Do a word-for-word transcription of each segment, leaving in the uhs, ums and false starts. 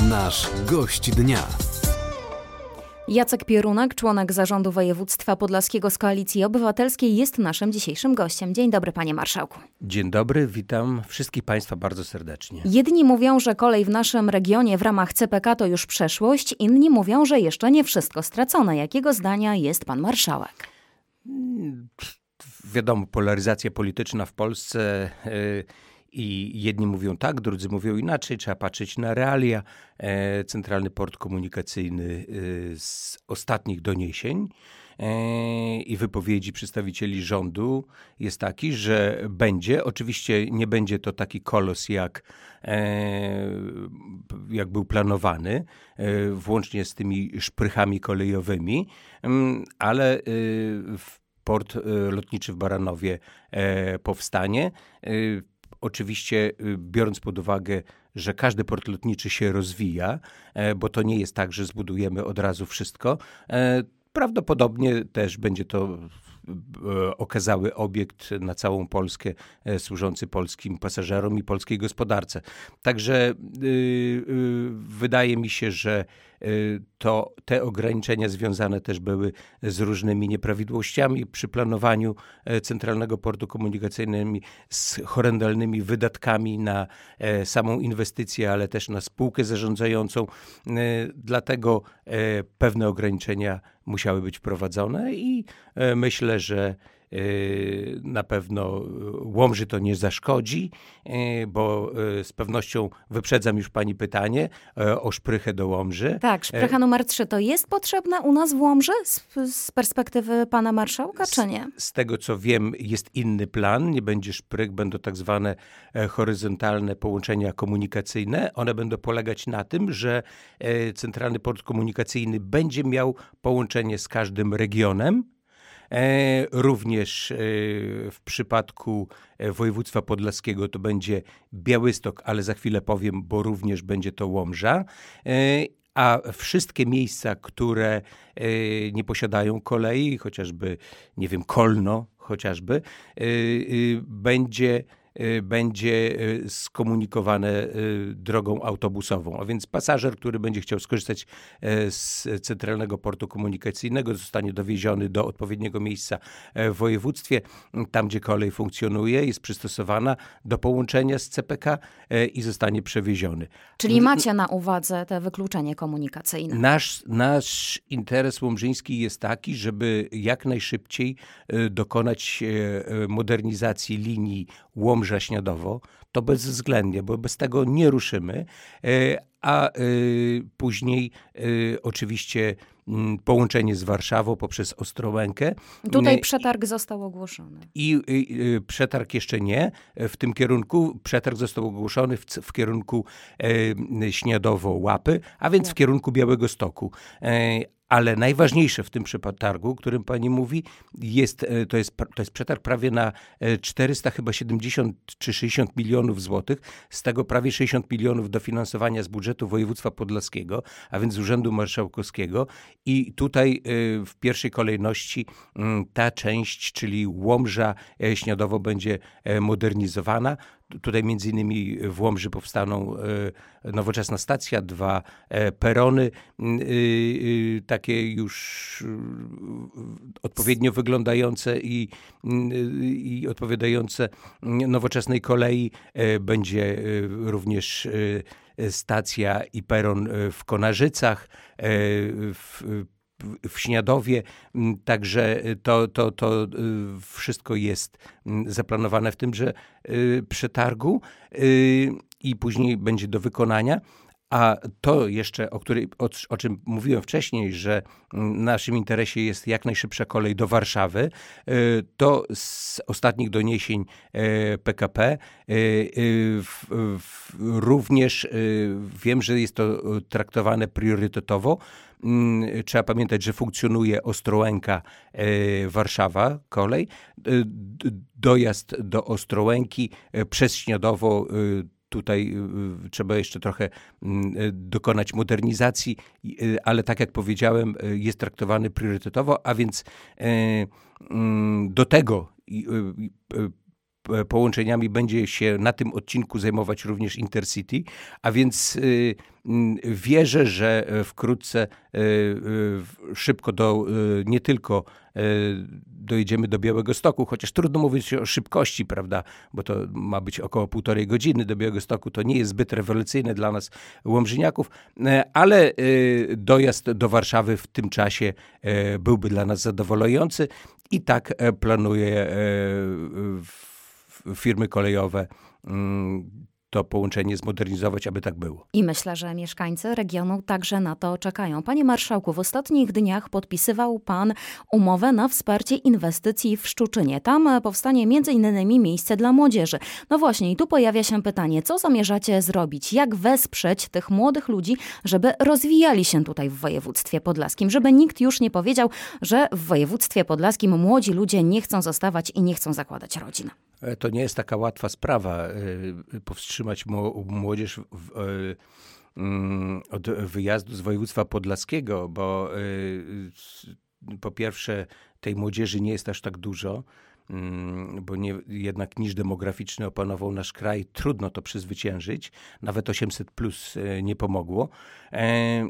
Nasz gość dnia. Jacek Pierunak, członek Zarządu Województwa Podlaskiego z Koalicji Obywatelskiej, jest naszym dzisiejszym gościem. Dzień dobry, panie marszałku. Dzień dobry, witam wszystkich państwa bardzo serdecznie. Jedni mówią, że kolej w naszym regionie w ramach C P K to już przeszłość, inni mówią, że jeszcze nie wszystko stracone. Jakiego zdania jest pan marszałek? Wiadomo, polaryzacja polityczna w Polsce yy, i jedni mówią tak, drudzy mówią inaczej. Trzeba patrzeć na realia. E, Centralny Port Komunikacyjny yy, z ostatnich doniesień e, i wypowiedzi przedstawicieli rządu jest taki, że będzie. Oczywiście nie będzie to taki kolos jak, e, jak był planowany, e, włącznie z tymi szprychami kolejowymi, e, ale e, w port lotniczy w Baranowie e, powstanie. E, Oczywiście biorąc pod uwagę, że każdy port lotniczy się rozwija, bo to nie jest tak, że zbudujemy od razu wszystko, prawdopodobnie też będzie to okazały obiekt na całą Polskę, służący polskim pasażerom i polskiej gospodarce. Także yy, yy, wydaje mi się, że yy, to te ograniczenia związane też były z różnymi nieprawidłowościami przy planowaniu yy, Centralnego Portu Komunikacyjnego, z horrendalnymi wydatkami na yy, samą inwestycję, ale też na spółkę zarządzającą. Yy, dlatego yy, pewne ograniczenia musiały być wprowadzone i yy, myślę, że na pewno Łomży to nie zaszkodzi, bo z pewnością wyprzedzam już pani pytanie o szprychę do Łomży. Tak, szprycha numer trzy to jest potrzebna u nas w Łomży z, z perspektywy pana marszałka, czy nie? Z, z tego co wiem, jest inny plan, nie będzie szprych, będą tak zwane horyzontalne połączenia komunikacyjne. One będą polegać na tym, że Centralny Port Komunikacyjny będzie miał połączenie z każdym regionem. E, również e, w przypadku e, województwa podlaskiego to będzie Białystok, ale za chwilę powiem, bo również będzie to Łomża. E, a wszystkie miejsca, które e, nie posiadają kolei, chociażby, nie wiem, Kolno chociażby, e, e, będzie będzie skomunikowane drogą autobusową. A więc pasażer, który będzie chciał skorzystać z Centralnego Portu Komunikacyjnego, zostanie dowieziony do odpowiedniego miejsca w województwie, tam gdzie kolej funkcjonuje, jest przystosowana do połączenia z C P K i zostanie przewieziony. Czyli macie na uwadze te wykluczenie komunikacyjne? Nasz, nasz interes łomżyński jest taki, żeby jak najszybciej dokonać modernizacji linii Łomża-Śniadowo, to bezwzględnie, bo bez tego nie ruszymy, a później oczywiście połączenie z Warszawą poprzez Ostrołękę. Tutaj przetarg został ogłoszony. I, i przetarg jeszcze nie w tym kierunku. Przetarg został ogłoszony w, w kierunku e, Śniadowo-Łapy, a więc w kierunku Białegostoku. E, Ale najważniejsze w tym przetargu, o którym pani mówi, jest, to jest, to jest przetarg prawie na czterysta, chyba siedemdziesiąt czy sześćdziesiąt milionów złotych, z tego prawie sześćdziesiąt milionów dofinansowania z budżetu województwa podlaskiego, a więc z Urzędu Marszałkowskiego. I tutaj w pierwszej kolejności ta część, czyli Łomża Śniadowo, będzie modernizowana. Tutaj między innymi w Łomży powstaną nowoczesna stacja, dwa perony, takie już odpowiednio wyglądające i, i odpowiadające nowoczesnej kolei. Będzie również stacja i peron w Konarzycach, w w Śniadowie, także to, to, to wszystko jest zaplanowane w tymże przetargu i później będzie do wykonania. A to jeszcze, o, której, o, o czym mówiłem wcześniej, że w naszym interesie jest jak najszybsza kolej do Warszawy, to z ostatnich doniesień P K P również wiem, że jest to traktowane priorytetowo. Trzeba pamiętać, że funkcjonuje Ostrołęka, Warszawa, kolej. Dojazd do Ostrołęki przez Śniadowo. Tutaj trzeba jeszcze trochę dokonać modernizacji, ale tak jak powiedziałem, jest traktowany priorytetowo, a więc do tego połączeniami będzie się na tym odcinku zajmować również Intercity, a więc wierzę, że wkrótce szybko do, nie tylko dojedziemy do Białegostoku, chociaż trudno mówić o szybkości, prawda, bo to ma być około półtorej godziny do Białegostoku, to nie jest zbyt rewelacyjne dla nas łomżyniaków, ale dojazd do Warszawy w tym czasie byłby dla nas zadowalający i tak planuje firmy kolejowe to połączenie zmodernizować, aby tak było. I myślę, że mieszkańcy regionu także na to czekają. Panie marszałku, w ostatnich dniach podpisywał pan umowę na wsparcie inwestycji w Szczuczynie. Tam powstanie między innymi miejsce dla młodzieży. No właśnie, i tu pojawia się pytanie, co zamierzacie zrobić? Jak wesprzeć tych młodych ludzi, żeby rozwijali się tutaj w województwie podlaskim? Żeby nikt już nie powiedział, że w województwie podlaskim młodzi ludzie nie chcą zostawać i nie chcą zakładać rodzin. To nie jest taka łatwa sprawa, powstrzymać młodzież od wyjazdu z województwa podlaskiego, bo po pierwsze tej młodzieży nie jest aż tak dużo, bo nie, jednak niż demograficzny opanował nasz kraj, trudno to przezwyciężyć, nawet osiemset plus nie pomogło. E, e,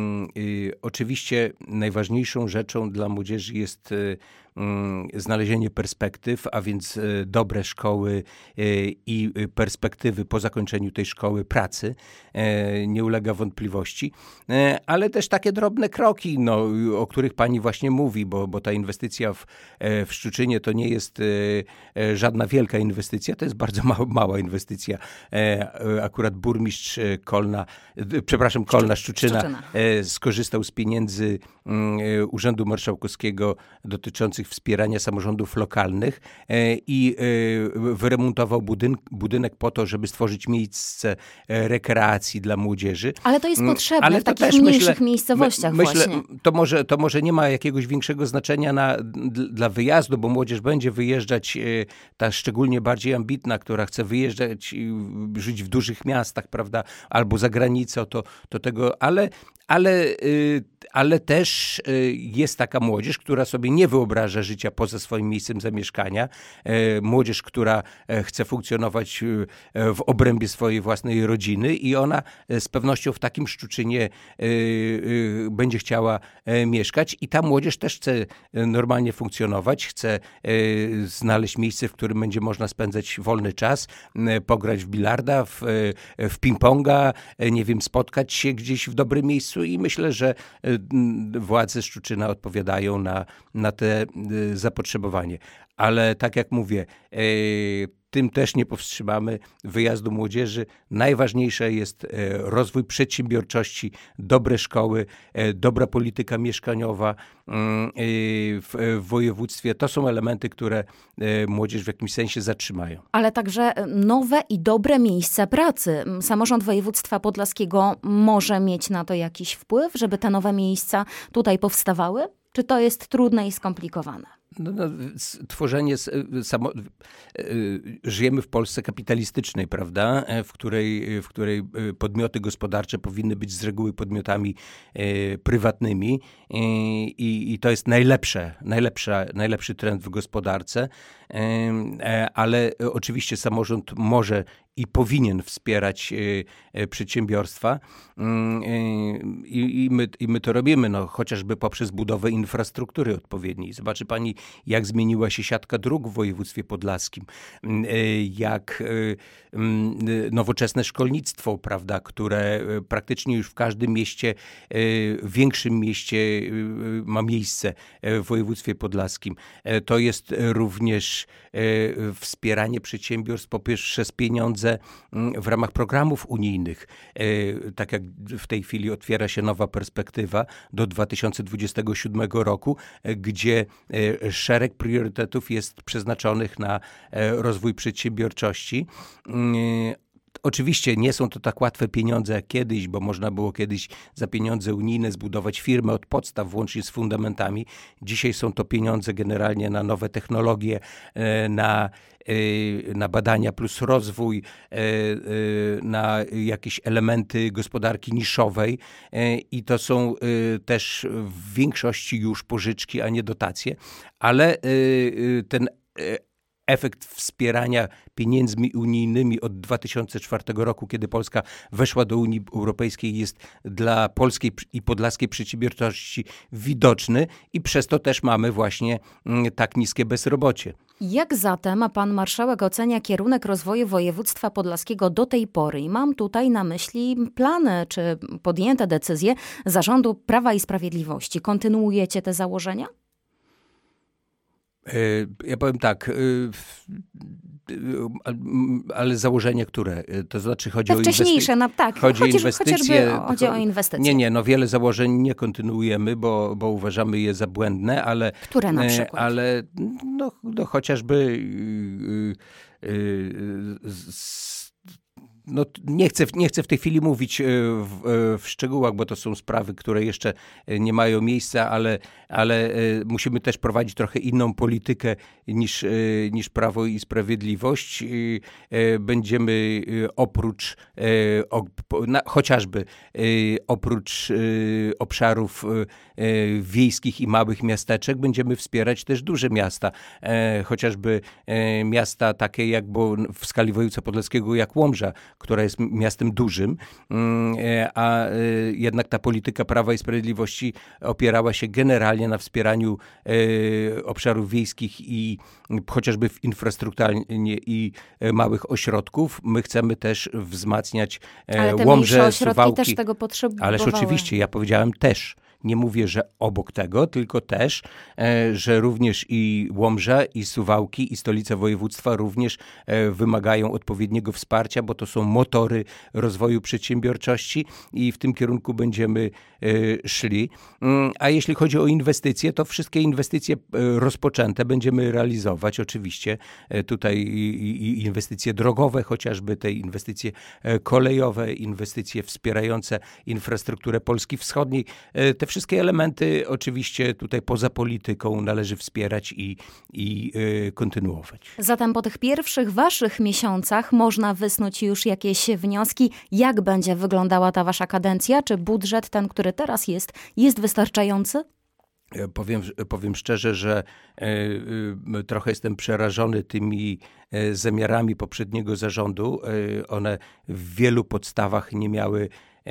oczywiście najważniejszą rzeczą dla młodzieży jest znalezienie perspektyw, a więc dobre szkoły i perspektywy po zakończeniu tej szkoły pracy, nie ulega wątpliwości, ale też takie drobne kroki, no, o których pani właśnie mówi, bo, bo ta inwestycja w, w Szczuczynie to nie jest żadna wielka inwestycja, to jest bardzo mała, mała inwestycja. Akurat burmistrz Kolna, przepraszam, Kolna, Szczuczyna, Szczuczyna skorzystał z pieniędzy Urzędu Marszałkowskiego dotyczących wspierania samorządów lokalnych i wyremontował budynek, budynek po to, żeby stworzyć miejsce rekreacji dla młodzieży. Ale to jest potrzebne Ale w takich też, mniejszych myślę, miejscowościach myślę, właśnie. To może, to może nie ma jakiegoś większego znaczenia na, dla wyjazdu, bo młodzież będzie wyjeżdżać, ta szczególnie bardziej ambitna, która chce wyjeżdżać, żyć w dużych miastach, prawda, albo za granicą, to, to tego, ale Ale, ale też jest taka młodzież, która sobie nie wyobraża życia poza swoim miejscem zamieszkania. Młodzież, która chce funkcjonować w obrębie swojej własnej rodziny i ona z pewnością w takim Szczuczynie będzie chciała mieszkać. I ta młodzież też chce normalnie funkcjonować, chce znaleźć miejsce, w którym będzie można spędzać wolny czas, pograć w bilarda, w, w ping-ponga, nie wiem, spotkać się gdzieś w dobrym miejscu. I myślę, że władze Szczuczyna odpowiadają na, na te zapotrzebowanie. Ale tak jak mówię, tym też nie powstrzymamy wyjazdu młodzieży. Najważniejsze jest rozwój przedsiębiorczości, dobre szkoły, dobra polityka mieszkaniowa w województwie. To są elementy, które młodzież w jakimś sensie zatrzymają. Ale także nowe i dobre miejsca pracy. Samorząd województwa podlaskiego może mieć na to jakiś wpływ, żeby te nowe miejsca tutaj powstawały? Czy to jest trudne i skomplikowane? No, no, tworzenie, samo, żyjemy w Polsce kapitalistycznej, prawda, w której, w której podmioty gospodarcze powinny być z reguły podmiotami prywatnymi i, i to jest najlepsze, najlepsza, najlepszy trend w gospodarce, ale oczywiście samorząd może i powinien wspierać przedsiębiorstwa i, i, my, i my to robimy, no, chociażby poprzez budowę infrastruktury odpowiedniej. Zobaczy pani, jak zmieniła się siatka dróg w województwie podlaskim, jak nowoczesne szkolnictwo, prawda, które praktycznie już w każdym mieście, większym mieście ma miejsce w województwie podlaskim. To jest również wspieranie przedsiębiorstw poprzez pieniądze w ramach programów unijnych. Tak jak w tej chwili otwiera się nowa perspektywa do dwa tysiące dwudziestego siódmego roku, gdzie szereg priorytetów jest przeznaczonych na rozwój przedsiębiorczości. Oczywiście nie są to tak łatwe pieniądze jak kiedyś, bo można było kiedyś za pieniądze unijne zbudować firmę od podstaw, włącznie z fundamentami. Dzisiaj są to pieniądze generalnie na nowe technologie, na, na badania plus rozwój, na jakieś elementy gospodarki niszowej i to są też w większości już pożyczki, a nie dotacje, ale ten efekt wspierania pieniędzmi unijnymi od dwa tysiące czwartego roku, kiedy Polska weszła do Unii Europejskiej, jest dla polskiej i podlaskiej przedsiębiorczości widoczny i przez to też mamy właśnie tak niskie bezrobocie. Jak zatem pan marszałek ocenia kierunek rozwoju województwa podlaskiego do tej pory? I mam tutaj na myśli plany czy podjęte decyzje zarządu Prawa i Sprawiedliwości. Kontynuujecie te założenia? Ja powiem tak, ale założenia które? To znaczy chodzi te o inwestycje. Wcześniejsze, no tak, chodzi, chodzi, inwestycje, chociażby chodzi o inwestycje. Nie, nie, no wiele założeń nie kontynuujemy, bo, bo uważamy je za błędne, ale... Które na przykład? Ale no, no chociażby... Yy, yy, z, No, nie, chcę, nie chcę w tej chwili mówić w, w szczegółach, bo to są sprawy, które jeszcze nie mają miejsca, ale, ale musimy też prowadzić trochę inną politykę niż, niż Prawo i Sprawiedliwość. Będziemy oprócz, chociażby oprócz obszarów wiejskich i małych miasteczek, będziemy wspierać też duże miasta. Chociażby miasta takie jak, bo w skali województwa podlaskiego jak Łomża, która jest miastem dużym, a jednak ta polityka Prawa i Sprawiedliwości opierała się generalnie na wspieraniu obszarów wiejskich i chociażby w infrastrukturalnie i małych ośrodków. My chcemy też wzmacniać Ale te Łomżę, ośrodki Suwałki. też tego potrzebowały. Ależ oczywiście, ja powiedziałem też. Nie mówię, że obok tego, tylko też, e, że również i Łomża, i Suwałki, i stolica województwa również e, wymagają odpowiedniego wsparcia, bo to są motory rozwoju przedsiębiorczości i w tym kierunku będziemy e, szli. Mm, a jeśli chodzi o inwestycje, to wszystkie inwestycje e, rozpoczęte będziemy realizować. Oczywiście e, tutaj i, i inwestycje drogowe, chociażby te inwestycje e, kolejowe, inwestycje wspierające infrastrukturę Polski Wschodniej, e, te wszystkie elementy oczywiście tutaj poza polityką należy wspierać i, i yy, kontynuować. Zatem po tych pierwszych waszych miesiącach można wysnuć już jakieś wnioski, jak będzie wyglądała ta wasza kadencja? Czy budżet, ten, który teraz jest, jest wystarczający? Powiem, powiem szczerze, że y, y, trochę jestem przerażony tymi y, zamiarami poprzedniego zarządu. Y, one w wielu podstawach nie miały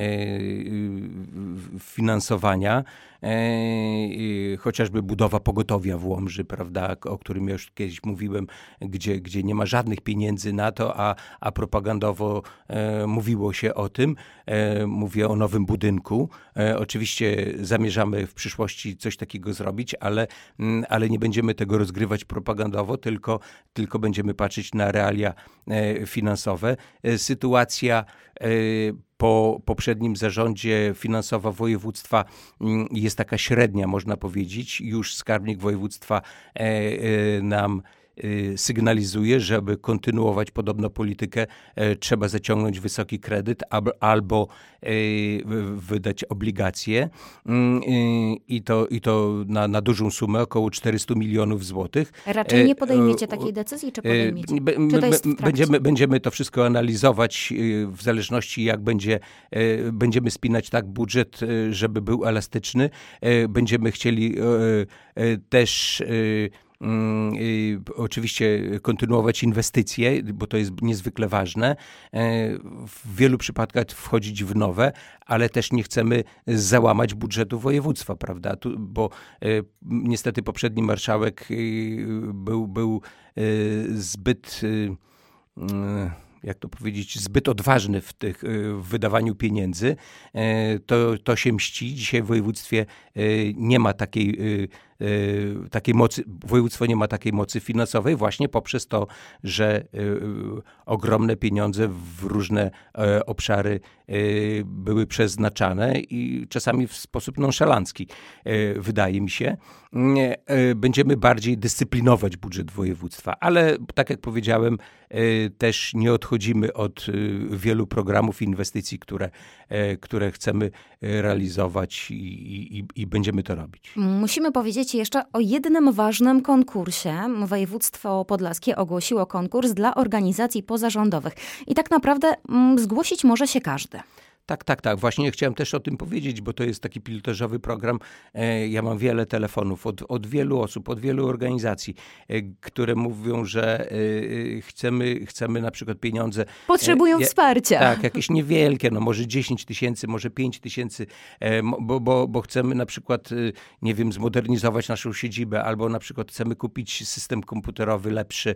finansowania, chociażby budowa pogotowia w Łomży, prawda, o którym ja już kiedyś mówiłem, gdzie, gdzie nie ma żadnych pieniędzy na to, a, a propagandowo e, mówiło się o tym. E, mówię o nowym budynku. E, oczywiście zamierzamy w przyszłości coś takiego zrobić, ale, ale nie będziemy tego rozgrywać propagandowo, tylko, tylko będziemy patrzeć na realia e, finansowe. E, sytuacja e, po poprzednim zarządzie finansowa województwa jest taka średnia, można powiedzieć. Już skarbnik województwa nam sygnalizuje, żeby kontynuować podobną politykę, trzeba zaciągnąć wysoki kredyt albo wydać obligacje i to, i to na, na dużą sumę, około czterysta milionów złotych. Raczej nie podejmiecie takiej decyzji, czy podejmiecie? Czy to jest w trakcie? Będziemy, będziemy to wszystko analizować w zależności jak będzie, będziemy spinać tak budżet, żeby był elastyczny. Będziemy chcieli też oczywiście kontynuować inwestycje, bo to jest niezwykle ważne. W wielu przypadkach wchodzić w nowe, ale też nie chcemy załamać budżetu województwa, prawda? Tu, bo niestety poprzedni marszałek był, był zbyt... jak to powiedzieć, zbyt odważny w, tych, w wydawaniu pieniędzy, to, to się mści. Dzisiaj w województwie nie ma takiej, takiej mocy, województwo nie ma takiej mocy finansowej właśnie poprzez to, że ogromne pieniądze w różne obszary były przeznaczane i czasami w sposób nonszalancki, wydaje mi się. Będziemy bardziej dyscyplinować budżet województwa, ale tak jak powiedziałem, też nie odchodzimy od wielu programów inwestycji, które, które chcemy realizować i, i, i będziemy to robić. Musimy powiedzieć jeszcze o jednym ważnym konkursie. Województwo podlaskie ogłosiło konkurs dla organizacji pozarządowych. I tak naprawdę zgłosić może się każdy. Tak, tak, tak. Właśnie chciałem też o tym powiedzieć, bo to jest taki pilotażowy program. Ja mam wiele telefonów od, od wielu osób, od wielu organizacji, które mówią, że chcemy, chcemy na przykład pieniądze. Potrzebują ja, wsparcia. Tak, jakieś niewielkie, no może dziesięć tysięcy, może pięć tysięcy, bo, bo, bo chcemy na przykład, nie wiem, zmodernizować naszą siedzibę, albo na przykład chcemy kupić system komputerowy lepszy,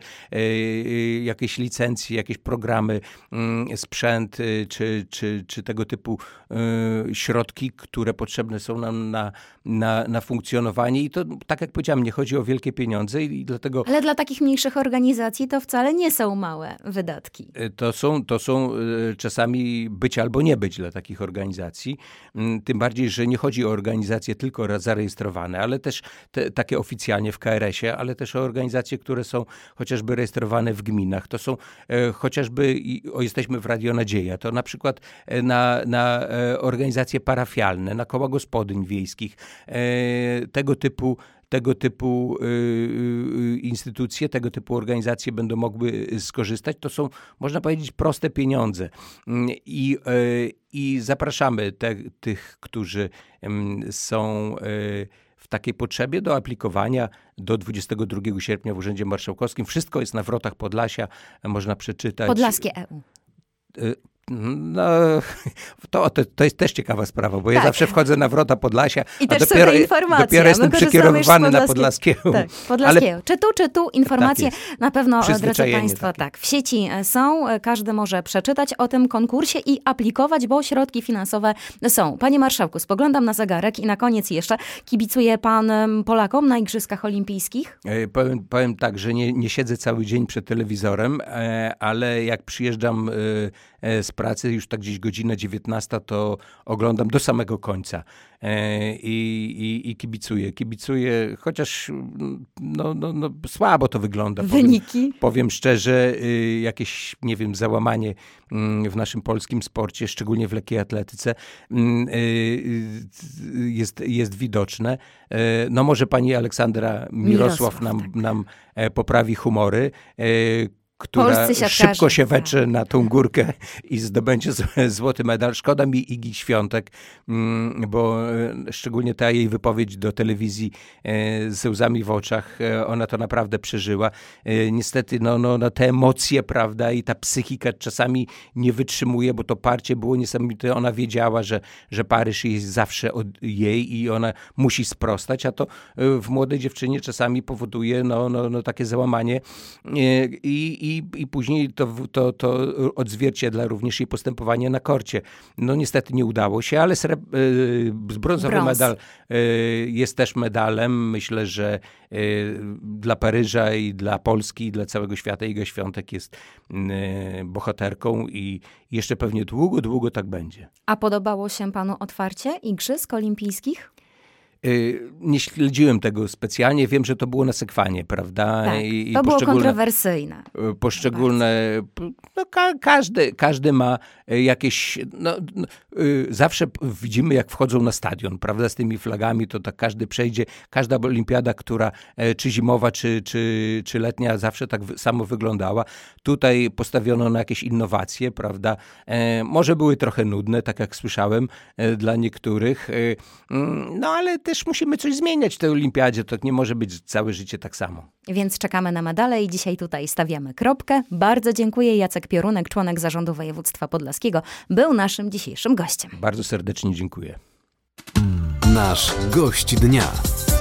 jakieś licencje, jakieś programy, sprzęt, czy, czy, czy tego typu y, środki, które potrzebne są nam na, na, na funkcjonowanie. I to, tak jak powiedziałem, nie chodzi o wielkie pieniądze i, i dlatego... Ale dla takich mniejszych organizacji to wcale nie są małe wydatki. To są, to są y, czasami być albo nie być dla takich organizacji. Y, tym bardziej, że nie chodzi o organizacje tylko zarejestrowane, ale też te, takie oficjalnie w K R S ie, ale też o organizacje, które są chociażby rejestrowane w gminach. To są y, chociażby, i, o, jesteśmy w Radio Nadzieja, to na przykład y, na, na e, organizacje parafialne, na koła gospodyń wiejskich, e, tego typu tego typu y, y, instytucje, tego typu organizacje będą mogły skorzystać. To są, można powiedzieć, proste pieniądze. I, y, i zapraszamy te, tych, którzy y, są y, w takiej potrzebie do aplikowania do dwudziestego drugiego sierpnia w Urzędzie Marszałkowskim. Wszystko jest na Wrotach Podlasia, można przeczytać. Podlaskie E U. Y, No, to, to, to jest też ciekawa sprawa, bo tak. Ja zawsze wchodzę na Wrota Podlasia, I a też dopiero, informacje. dopiero jestem przekierowywany na Podlaskiego. Tak, Podlaskiego. Czy tu, czy tu informacje tak na pewno, drodzy Państwo, takie. tak, w sieci są, każdy może przeczytać o tym konkursie i aplikować, bo środki finansowe są. Panie Marszałku, spoglądam na zegarek i na koniec jeszcze, kibicuje Pan Polakom na Igrzyskach Olimpijskich? E, powiem, powiem tak, że nie, nie siedzę cały dzień przed telewizorem, e, ale jak przyjeżdżam e, z pracy, już tak gdzieś godzina dziewiętnasta, to oglądam do samego końca e, i, i, i kibicuję. Kibicuję, chociaż no, no, no, słabo to wygląda. Wyniki? Powiem, powiem szczerze, y, jakieś, nie wiem, załamanie y, w naszym polskim sporcie, szczególnie w lekkiej atletyce, y, y, jest, jest widoczne. Y, no może pani Aleksandra Mirosław, Mirosław nam, tak. nam e, poprawi humory, y, która szybko się wetrze na tą górkę i zdobędzie złoty medal. Szkoda mi Igi Świątek, bo szczególnie ta jej wypowiedź do telewizji ze łzami w oczach, ona to naprawdę przeżyła. Niestety no, no, no te emocje, prawda, i ta psychika czasami nie wytrzymuje, bo to parcie było niesamowite. Ona wiedziała, że, że Paryż jest zawsze od jej i ona musi sprostać, a to w młodej dziewczynie czasami powoduje no, no, no takie załamanie i I, i później to, to, to odzwierciedla również jej postępowanie na korcie. No niestety nie udało się, ale sreb, y, brązowy Brąz. medal y, jest też medalem. Myślę, że y, dla Paryża i dla Polski i dla całego świata Iga Świątek jest y, bohaterką i jeszcze pewnie długo, długo tak będzie. A podobało się panu otwarcie Igrzysk Olimpijskich? Nie śledziłem tego specjalnie. Wiem, że to było na sekwanie, prawda? Tak, I, to i było kontrowersyjne. Poszczególne, no ka, każdy, każdy ma jakieś, no, no, zawsze widzimy, jak wchodzą na stadion, prawda, z tymi flagami, to tak każdy przejdzie, każda olimpiada, która czy zimowa, czy, czy, czy letnia, zawsze tak samo wyglądała. Tutaj postawiono na jakieś innowacje, prawda? Może były trochę nudne, tak jak słyszałem, dla niektórych, no ale też musimy coś zmieniać w tej olimpiadzie, to nie może być całe życie tak samo. Więc czekamy na medale i dzisiaj tutaj stawiamy kropkę. Bardzo dziękuję. Jacek Piorunek, członek Zarządu Województwa Podlaskiego, był naszym dzisiejszym gościem. Bardzo serdecznie dziękuję. Nasz gość dnia.